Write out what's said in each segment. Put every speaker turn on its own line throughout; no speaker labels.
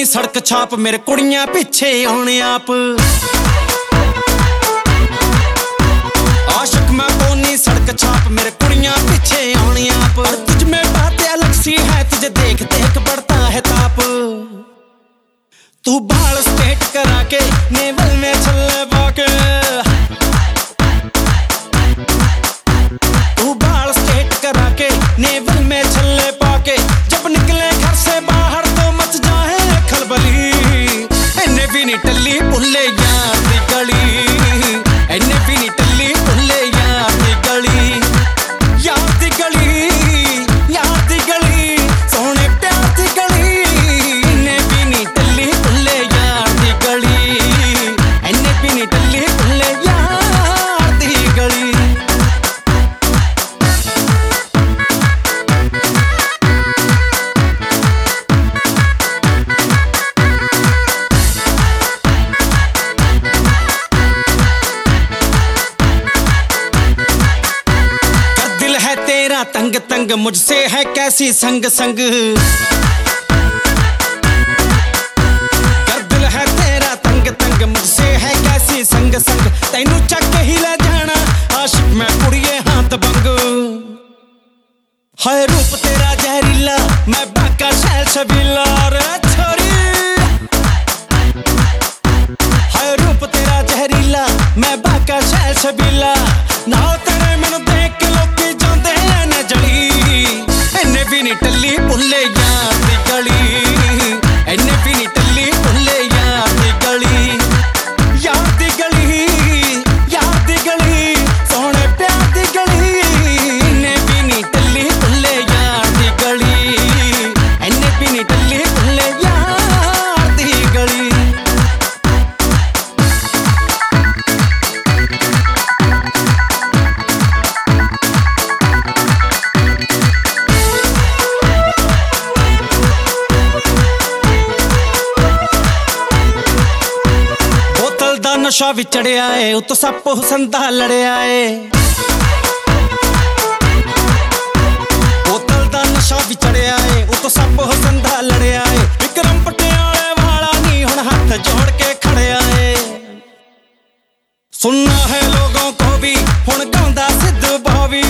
सड़क छाप मेरे कुड़ियां पिछे आने आप। आशिक मैं कोनी सड़क छाप मेरे कुड़ियां पिछे आने आप। और तुझ में बातें अलग सी है तुझे देख देख बढ़ता है ताप। तू बाल स्ट्रेट करा के नेवल में छल्ले पाके, तू बाल स्ट्रेट करा के नेवल में छल्ले पाके जब निकले घर से बाहर तो मच जाए खलबली। इन्ने भी नहीं टल्ली भुल्ले यार दी गली, इन्ने भी नहीं टल्ली भुल्ले यार दी गली। यार दी गली, यार दी गली, सोने प्यार दी गली। इन्ने भी नहीं टल्ली भुल्ले यार दी गली, इन्ने भी नहीं टल्ली भुल्ले यार दी गली। तेरा तंग तंग मुझसे है कैसी संग संग, कर दिल है तेरा तंग तंग मुझसे है कैसी संग संग। तैनू चक ही ले जाना आशिक मैं कुड़िए हाथ बंग। है रूप तेरा जहरीला मैं बाका शैल छबीला। रे छोरी है रूप तेरा जहरीला मैं बाका शैल छबीला। ना तेरे मैनू देख के लोकी जांदे ने जली। इन्ने भी नहीं टल्ली भुल्ले यार दी गली, इन्ने भी नहीं टल्ली भुल्ले यार दी गली। यार दी गली, यार दी गली, सोने प्यार दी गली। इन्ने भी नहीं टल्ली भुल्ले यार दी गली, इन्ने भी नहीं टल्ली भुल्ले यार दी गली। नशा भी चढ़िया है उत सप हुसन दा लड़िया है। बोतल दा नशा भी चढ़िया है उत सप हुसन दा लड़िया है। विक्रम पटियाले वाला नहीं हुण हाथ जोड़ के खड़िया है। सुनना है लोगों को भी हुण गांदा सिद्धू भावी।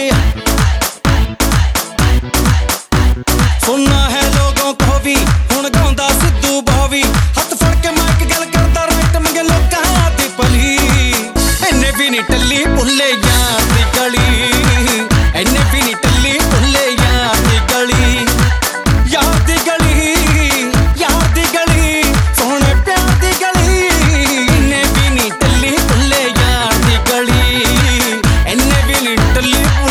सुनना है लोगों को भी हुण गांदा सिद्धू भावी। हथ फड़ के माइक गल करदा राइट मंगे लोकां दी भली। इन्ने भी नहीं टल्ली भुल्ले यार दी गली, इन्ने भी नहीं टल्ली भुल्ले यार दी गली। यार दी गली, यार दी गली, सोने प्यार दी गली। इन्ने भी नहीं टल्ली भुल्ले यार दी गली, इन्ने भी नहीं टल्ली